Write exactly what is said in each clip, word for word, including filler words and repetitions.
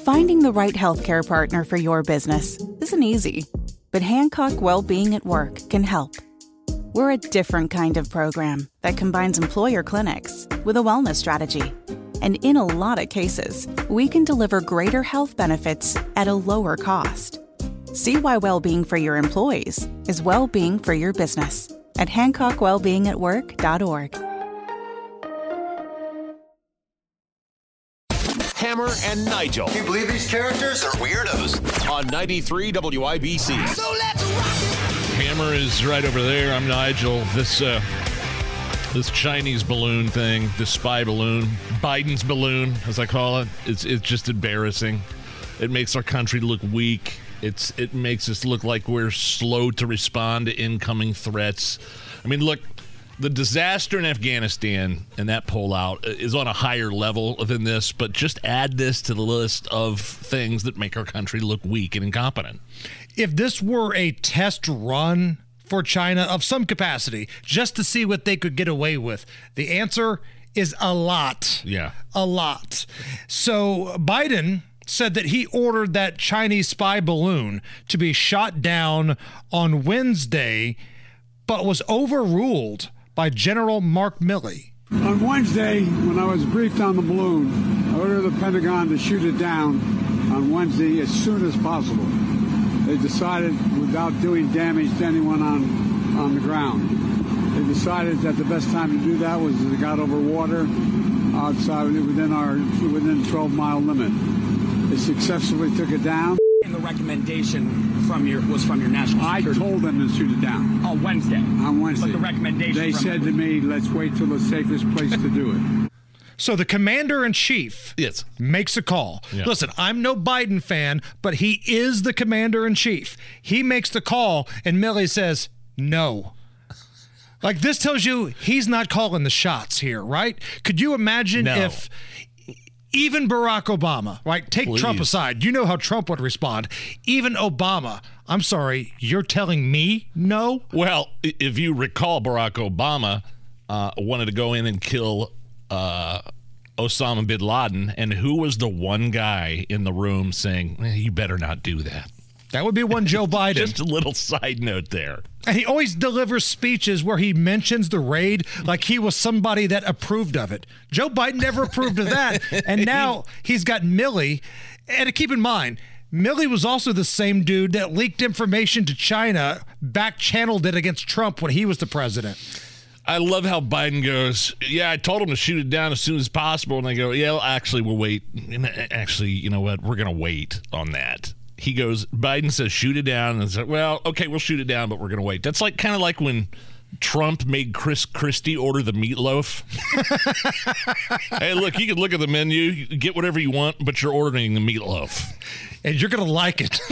Finding the right healthcare partner for your business isn't easy, but Hancock Wellbeing at Work can help. We're a different kind of program that combines employer clinics with a wellness strategy. And in a lot of cases, we can deliver greater health benefits at a lower cost. See why well-being for your employees is well-being for your business at hancock wellbeing at work dot org. Hammer and Nigel. Can you believe these characters are weirdos? On ninety-three W I B C. So let's rock it! Hammer is right over there. I'm Nigel. This uh, this Chinese balloon thing, this spy balloon, Biden's balloon, as I call it, it's it's just embarrassing. It makes our country look weak. It's it makes us look like we're slow to respond to incoming threats. I mean, look. The disaster in Afghanistan and that pullout is on a higher level than this, but just add this to the list of things that make our country look weak and incompetent. If this were a test run for China of some capacity, just to see what they could get away with, the answer is a lot. Yeah. A lot. So Biden said that he ordered that Chinese spy balloon to be shot down on Wednesday, but was overruled by General Mark Milley. On Wednesday, when I was briefed on the balloon, I ordered the Pentagon to shoot it down on Wednesday as soon as possible. They decided, without doing damage to anyone on, on the ground, they decided that the best time to do that was as it got over water outside within our within twelve mile limit. They successfully took it down. And the recommendation from your was from your national security. I told them to shoot it down. On Wednesday. On Wednesday. But the recommendation They from said to me, let's wait till the safest place to do it. So the commander-in-chief yes. makes a call. Yeah. Listen, I'm no Biden fan, but he is the commander-in-chief. He makes the call, and Milley says, no. Like, this tells you he's not calling the shots here, right? Could you imagine no. if even Barack Obama, right? Take Please. Trump aside. You know how Trump would respond. Even Obama, I'm sorry, you're telling me no? Well, if you recall, Barack Obama uh, wanted to go in and kill uh, Osama bin Laden, and who was the one guy in the room saying, eh, you better not do that? That would be one Joe Biden. Just a little side note there. And he always delivers speeches where he mentions the raid like he was somebody that approved of it. Joe Biden never approved of that. And now he's got Milley. And to keep in mind, Milley was also the same dude that leaked information to China, back-channeled it against Trump when he was the president. I love how Biden goes, yeah, I told him to shoot it down as soon as possible. And they go, yeah, well, actually, we'll wait. Actually, you know what? We're going to wait on that. He goes, Biden says, shoot it down. And said, well, okay, we'll shoot it down, but we're going to wait. That's like kind of like when Trump made Chris Christie order the meatloaf. Hey, look, you can look at the menu, you can get whatever you want, but you're ordering the meatloaf. And you're going to like it.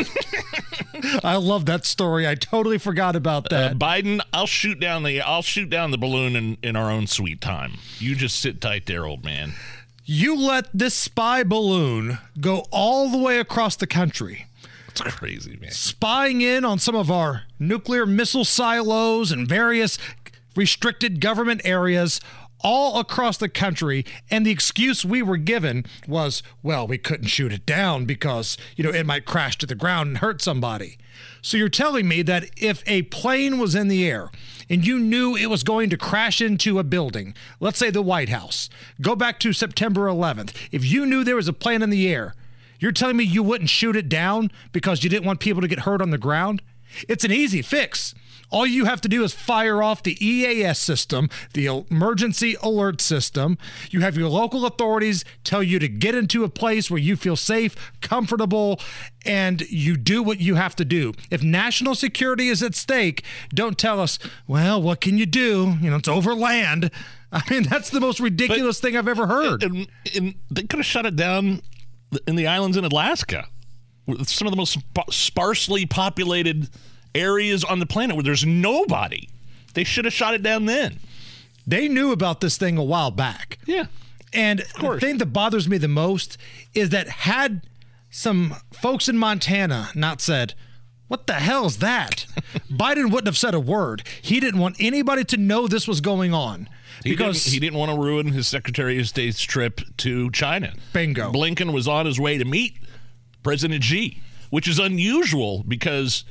I love that story. I totally forgot about that. Uh, Biden, I'll shoot down the I'll shoot down the balloon in, in our own sweet time. You just sit tight there, old man. You let this spy balloon go all the way across the country. It's crazy, man. Spying in on some of our nuclear missile silos and various restricted government areas all across the country. And the excuse we were given was, well, we couldn't shoot it down because, you know, it might crash to the ground and hurt somebody. So you're telling me that if a plane was in the air and you knew it was going to crash into a building, let's say the White House, go back to September eleventh, if you knew there was a plane in the air, you're telling me you wouldn't shoot it down because you didn't want people to get hurt on the ground? It's an easy fix. All you have to do is fire off the E A S system, the emergency alert system. You have your local authorities tell you to get into a place where you feel safe, comfortable, and you do what you have to do. If national security is at stake, don't tell us, well, what can you do? You know, it's over land. I mean, that's the most ridiculous but, thing I've ever heard. And, and they could have shut it down in the islands in Alaska, some of the most sp- sparsely populated areas on the planet where there's nobody. They should have shot it down then. They knew about this thing a while back. Yeah. And the thing that bothers me the most is that had some folks in Montana not said, what the hell is that? Biden wouldn't have said a word. He didn't want anybody to know this was going on. He because didn't, he didn't want to ruin his Secretary of State's trip to China. Bingo. Blinken was on his way to meet President Xi, which is unusual because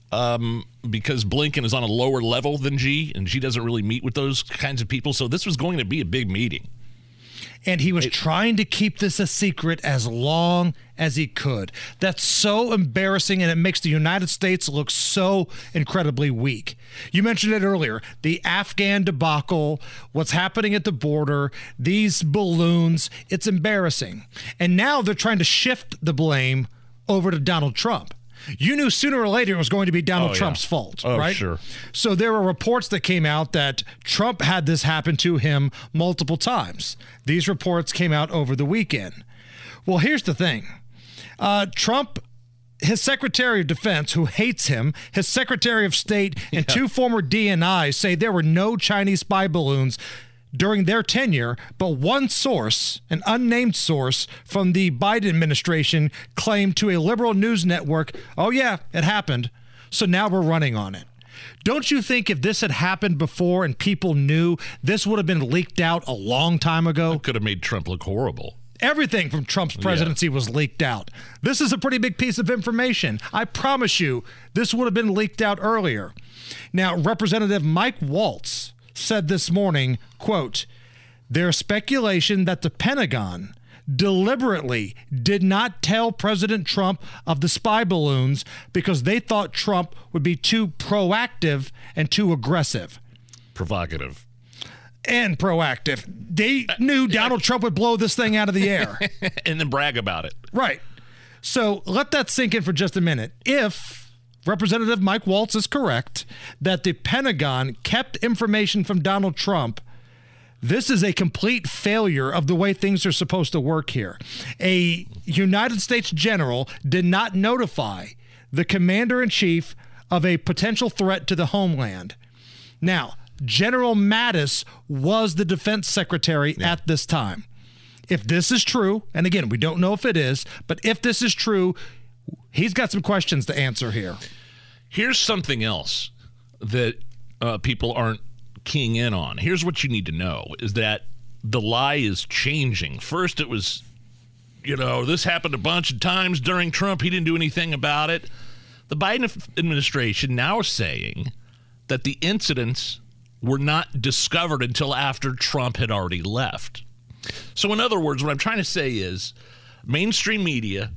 um, because Blinken is on a lower level than Xi, and Xi doesn't really meet with those kinds of people. So this was going to be a big meeting. And he was It- trying to keep this a secret as long as he could. That's so embarrassing, and it makes the United States look so incredibly weak. You mentioned it earlier, the Afghan debacle, what's happening at the border, these balloons, it's embarrassing. And now they're trying to shift the blame over to Donald Trump. You knew sooner or later it was going to be Donald Oh, yeah. Trump's fault, Oh, right? sure. So there were reports that came out that Trump had this happen to him multiple times. These reports came out over the weekend. Well, here's the thing. Uh, Trump, his Secretary of Defense, who hates him, his Secretary of State, and two former D N Is say there were no Chinese spy balloons during their tenure, but one source, an unnamed source from the Biden administration, claimed to a liberal news network, oh yeah, it happened, so now we're running on it. Don't you think if this had happened before and people knew, this would have been leaked out a long time ago? Could have made Trump look horrible. Everything from Trump's presidency yeah. was leaked out. This is a pretty big piece of information. I promise you, this would have been leaked out earlier. Now, Representative Mike Waltz said this morning, quote, there's speculation that the Pentagon deliberately did not tell President Trump of the spy balloons because they thought Trump would be too proactive and too aggressive. Provocative. And proactive. They knew Donald Trump would blow this thing out of the air. And then brag about it. Right. So let that sink in for just a minute. If Representative Mike Waltz is correct that the Pentagon kept information from Donald Trump, this is a complete failure of the way things are supposed to work here. A United States general did not notify the commander-in-chief of a potential threat to the homeland. Now, General Mattis was the defense secretary yeah. at this time. If this is true, and again, we don't know if it is, but if this is true, he's got some questions to answer here. Here's something else that uh, people aren't keying in on. Here's what you need to know is that the lie is changing. First, it was, you know, this happened a bunch of times during Trump. He didn't do anything about it. The Biden administration now is saying that the incidents were not discovered until after Trump had already left. So in other words, what I'm trying to say is mainstream media,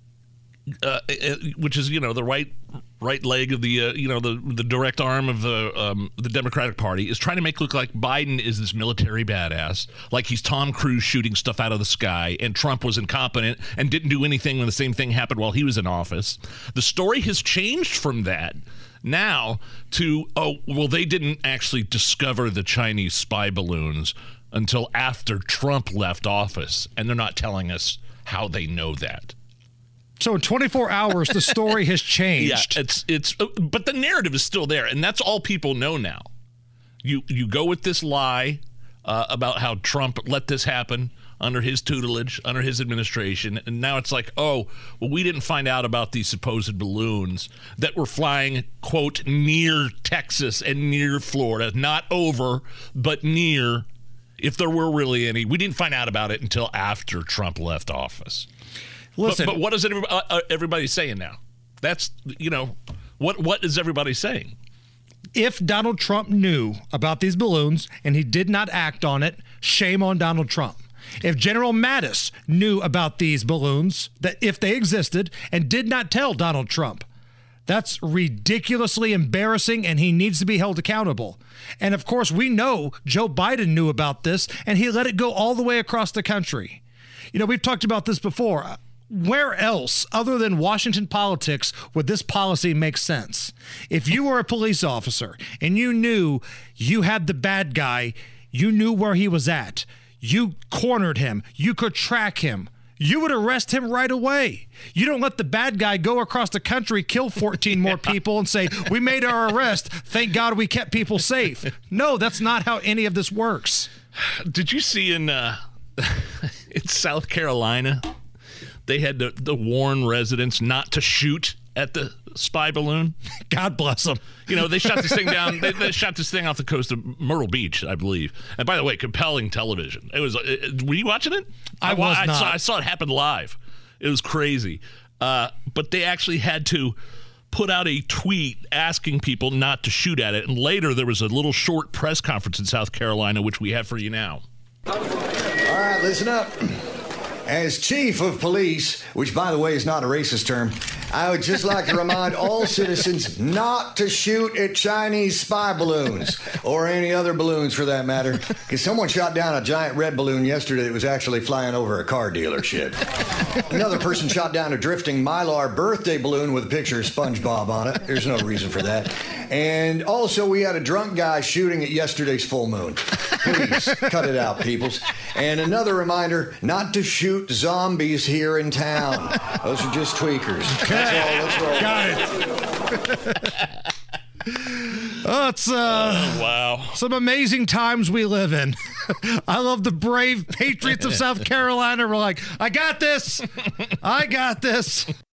uh, which is, you know, the right right leg of the, uh, you know, the the direct arm of the um, the Democratic Party, is trying to make it look like Biden is this military badass, like he's Tom Cruise shooting stuff out of the sky, and Trump was incompetent and didn't do anything when the same thing happened while he was in office. The story has changed from that now to, oh, well, they didn't actually discover the Chinese spy balloons until after Trump left office, and they're not telling us how they know that. So in twenty-four hours, the story has changed. Yeah, it's it's, but the narrative is still there, and that's all people know now. You you go with this lie uh, about how Trump let this happen under his tutelage, under his administration, and now it's like, oh, well, we didn't find out about these supposed balloons that were flying, quote, near Texas and near Florida, not over, but near. If there were really any, we didn't find out about it until after Trump left office. Listen, but, but what is everybody, uh, everybody saying now? That's, you know, what what is everybody saying? If Donald Trump knew about these balloons and he did not act on it, shame on Donald Trump. If General Mattis knew about these balloons, that if they existed, and did not tell Donald Trump, that's ridiculously embarrassing, and he needs to be held accountable. And of course, we know Joe Biden knew about this, and he let it go all the way across the country. You know, we've talked about this before. Where else, other than Washington politics, would this policy make sense? If you were a police officer and you knew you had the bad guy, you knew where he was at, you cornered him, you could track him, you would arrest him right away. You don't let the bad guy go across the country, kill fourteen more people, and say, we made our arrest. Thank God we kept people safe. No, that's not how any of this works. Did you see in uh, in South Carolina, they had to, to warn residents not to shoot at the spy balloon? God bless them. You know, they shot this thing down. They, they shot this thing off the coast of Myrtle Beach, I believe. And by the way, compelling television. It was. It, were you watching it? I was I, not. Saw, I saw it happen live. It was crazy. Uh, but they actually had to put out a tweet asking people not to shoot at it. And later there was a little short press conference in South Carolina, which we have for you now. All right, listen up. As chief of police, which, by the way, is not a racist term, I would just like to remind all citizens not to shoot at Chinese spy balloons, or any other balloons for that matter, because someone shot down a giant red balloon yesterday that was actually flying over a car dealership. Another person shot down a drifting Mylar birthday balloon with a picture of SpongeBob on it. There's no reason for that. And also, we had a drunk guy shooting at yesterday's full moon. Please, cut it out, peoples. And another reminder, not to shoot zombies here in town. Those are just tweakers. That's all. Let's roll. Got it. Oh, it's uh, oh, wow. Some amazing times we live in. I love the brave patriots of South Carolina. We're like, I got this. I got this.